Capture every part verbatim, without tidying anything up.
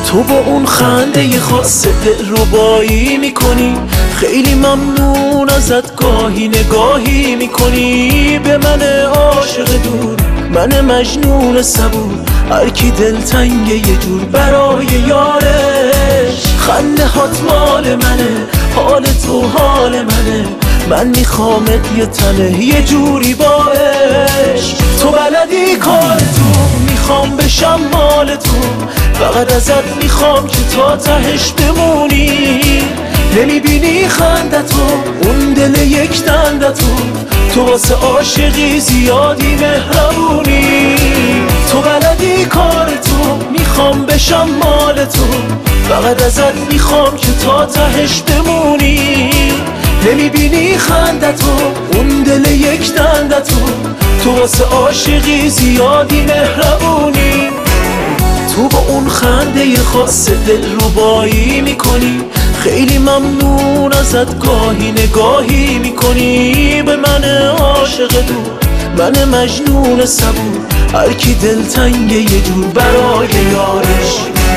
تو با اون خنده خاص دلربایی میکنی، خیلی ممنون ازت گاهی نگاهی میکنی به من عاشق دور، من مجنون صبور، هر کی دلتنگه یه جور برای یارش. خنده هات مال منه، حال تو حال منه، من میخوامت یه تنه یه جوری با عشق. تو بلدی کار تو، میخوام بشم مال تو، فقط ازت میخوام که تا تهش بمونی. نمیبینی خندتو، اون دل یک دندتو، تو واسه عاشقی زیادی مهربونی. تو بلدی کار تو، میخوام بشم مال تو، فقط ازت میخوام که تا تهش بمونی. نمیبینی خندتو، اون دل یک دندتو، تو واسه عاشقی زیادی مهربونی. تو با اون خنده خاص دلربایی میکنی، خیلی ممنون ازت گاهی نگاهی میکنی به من عاشق دور، من مجنون صبور، هر کی دلتنگه یه جور برای یارش.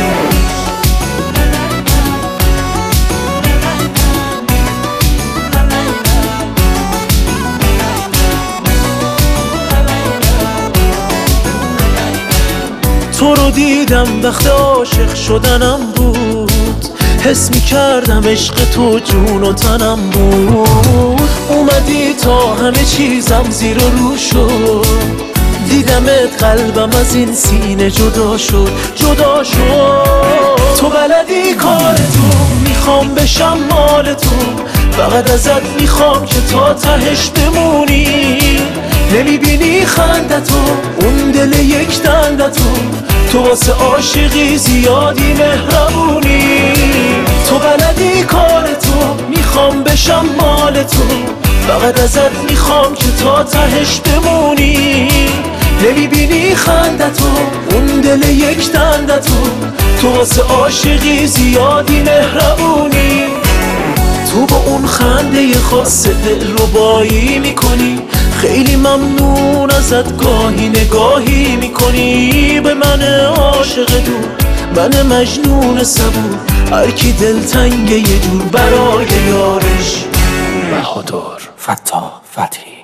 تو رو دیدم وقت عاشق شدنم بود، حس می کردم عشق تو جون و تنم بود. اومدی تا همه چیزم زیر و رو شد، دیدمت قلبم از این سینه جدا شد جدا شد. تو بلدی کار تو، میخوام بشم مال تو، فقط ازت میخوام که تا تهش بمونی. نمیبینی خندتو، اون دل یک دندتو، تو واسه عاشقی زیادی مهربونی. تو بلدی کار تو، میخوام بشم مال تو، فقط ازت میخوام که تا تهش بمونی. نمیبینی خندتو، اون دل یک دندتو، تو واسه عاشقی زیادی مهربونی. تو با اون خنده خاص دلربایی میکنی، خیلی ممنون ازت گاهی نگاهی میکنی به من عاشق دور، من مجنون صبور، هر کی دلتنگه یه جور برای یارش. بهادر فتاح فتحی.